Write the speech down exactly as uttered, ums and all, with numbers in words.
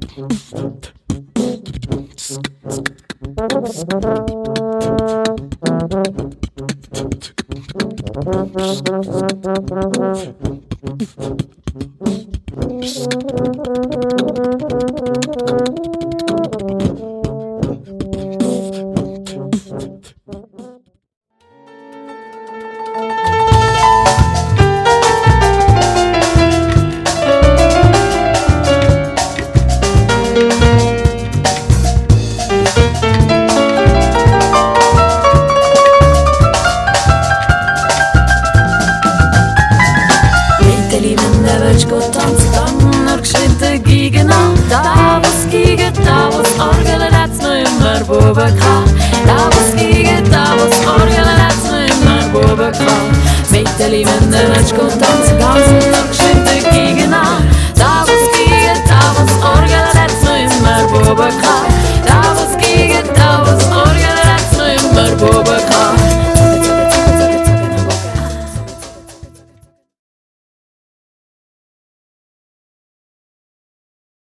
Da was giget, da was orgelen hat's noch immer Buben gehabt. Da was giget, da was orgelen hat's noch immer Buben gehabt. Mit den Lieben, der willst gut tanzen, ganz und